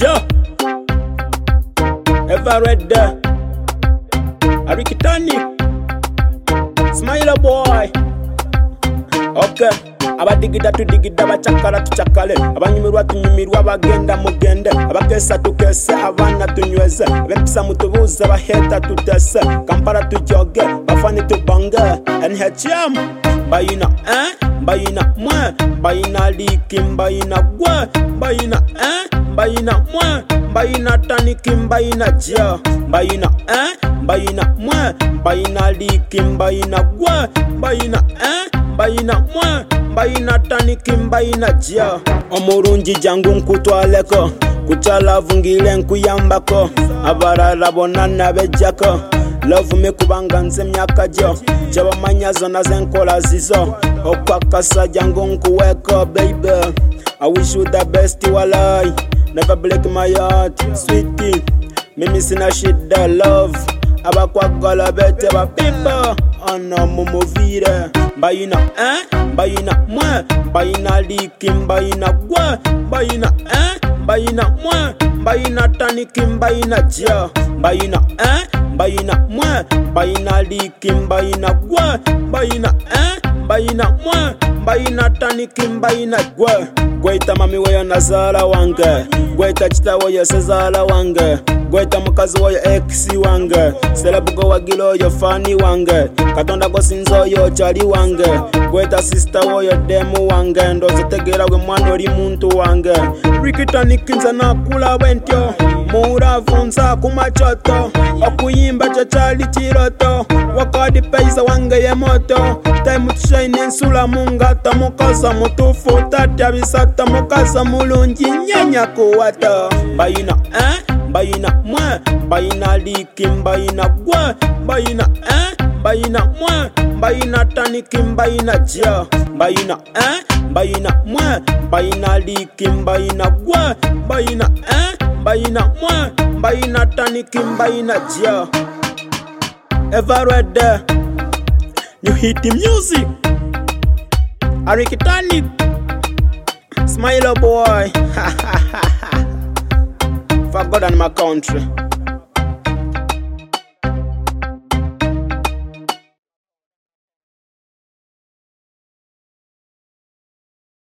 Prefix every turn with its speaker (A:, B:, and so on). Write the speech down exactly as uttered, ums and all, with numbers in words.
A: Joe, ever read there? Arikitani, Smile boy. Okay, abadigida tudigida abachakala tuchakale, abanyumirwa tunyumirwa abagenda mugende, abakesa tukese abana tunyweze, abempisa mutubuza abaheta tutese, Kampala tujoge bafani tubange. N H M bayina eh bayina mwe bayina liki bayina gwe bayina eh bayina mwe bayina taniki bayina jia bayina eh bayina mwe bayina liki bayina gwe bayina eh bayina mwe bayina taniki bayina jia omurungi jangu nkutwaleko kuchala vungile nkuyambako abarara bonana bejako love me kubanga nze myaka jo jaba manyazo na zenkola zizo okwakasa jangu nkuweko baby. I wish you the best walai, never break my heart sweetie, mimi sina shida love abakwagala bete ba people ana mumovire bayina eh bayina mwe bayina liki bayina gwe bayina eh bayina mwe bayina taniki bayina jia bayina eh bayina mwe bayina liki bayina gwe bayina eh bayina mwe bayina taniki bayina gwe gweta mami weyo nazala wange gweta chita weyo sezala wange gweta mukazi weyo ex wange selebugo wagilo yo fani wange katonda gosinzo yo chali wange gweta sister weyo demu wange ndoze tegera gwe mwana oli muntu wange Rikitaniki nze nakula bwentyo muravunza kumachoto okuyimba chachali chiroto wakadi peisa wange ye moto time to shine ensula mungata mukaza mutufu tatya bisata mukaza mulungi nyanya kuwata bayina eh bayina mwe bayina liki bayina gwe bayina eh bayina mwe bayina taniki bayina jia bayina eh bayina mwe bayina liki bayina gwe bayina eh bayina mwe bayina taniki bayina jia ever read there? You hit the music Arikitani, Smile boy. For God and my country.